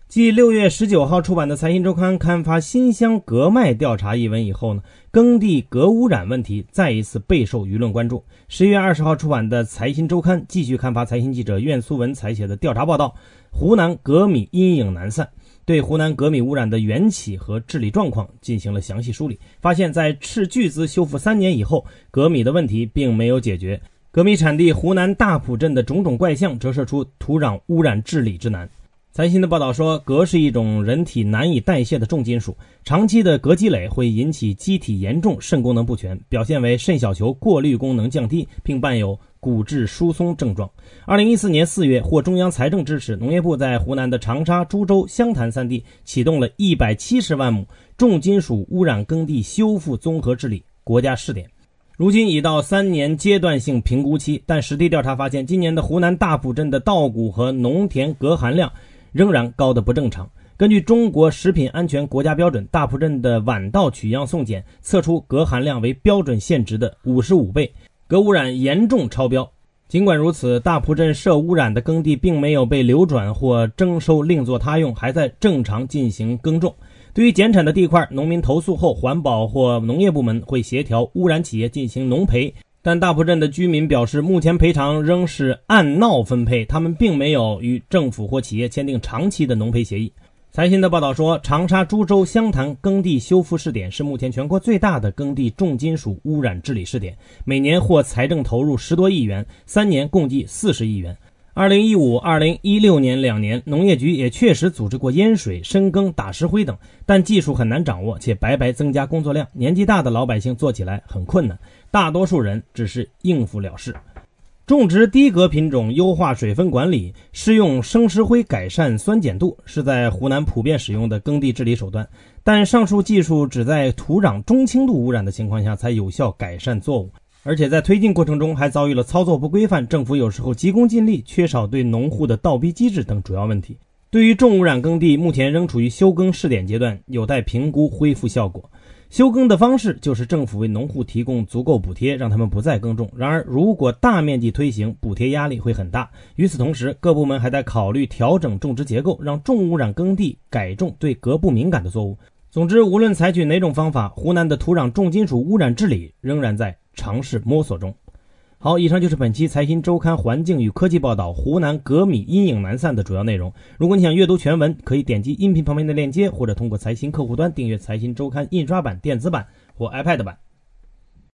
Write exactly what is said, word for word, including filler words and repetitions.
继六月十九号出版的财新周刊刊发新乡革脉调查一文以后呢，耕地革污染问题再一次备受舆论关注。十月二十号出版的财新周刊继续刊发财新记者苑苏文采写的调查报道，湖南革米阴影难散，对湖南革米污染的缘起和治理状况进行了详细梳理，发现在斥巨资修复三年以后，革米的问题并没有解决。革米产地湖南大埔镇的种种怪象折射出土壤污染治理之难。财新的报道说，镉是一种人体难以代谢的重金属，长期的镉积累会引起机体严重肾功能不全，表现为肾小球过滤功能降低，并伴有骨质疏松症状。二零一四年四月，获中央财政支持，农业部在湖南的长沙、株洲、湘潭三地启动了一百七十万亩重金属污染耕地修复综合治理国家试点。如今已到三年阶段性评估期，但实地调查发现，今年的湖南大埔镇的稻谷和农田镉含量仍然高得不正常。根据中国食品安全国家标准，大埔镇的晚稻取样送检测出镉含量为标准限值的五十五倍，镉污染严重超标。尽管如此，大埔镇涉污染的耕地并没有被流转或征收另作他用，还在正常进行耕种。对于减产的地块，农民投诉后，环保或农业部门会协调污染企业进行农赔，但大埔镇的居民表示，目前赔偿仍是按闹分配，他们并没有与政府或企业签订长期的农赔协议。财新的报道说，长沙、株洲、湘潭耕地修复试点是目前全国最大的耕地重金属污染治理试点，每年获财政投入十多亿元，三年共计四十亿元。二零一五、二零一六年两年，农业局也确实组织过淹水、深耕、打石灰等，但技术很难掌握，且白白增加工作量，年纪大的老百姓做起来很困难，大多数人只是应付了事。种植低镉品种，优化水分管理，施用生石灰改善酸碱度，是在湖南普遍使用的耕地治理手段，但上述技术只在土壤中轻度污染的情况下才有效改善作物，而且在推进过程中还遭遇了操作不规范，政府有时候急功近利，缺少对农户的倒逼机制等主要问题。对于重污染耕地，目前仍处于休耕试点阶段，有待评估恢复效果。休耕的方式就是政府为农户提供足够补贴，让他们不再耕种。然而，如果大面积推行，补贴压力会很大。与此同时，各部门还得考虑调整种植结构，让重污染耕地改种对镉不敏感的作物。总之，无论采取哪种方法，湖南的土壤重金属污染治理仍然在尝试摸索中。好，以上就是本期财新周刊环境与科技报道湖南镉米阴影难散的主要内容。如果你想阅读全文，可以点击音频旁边的链接，或者通过财新客户端订阅财新周刊印刷版、电子版或 iPad 版。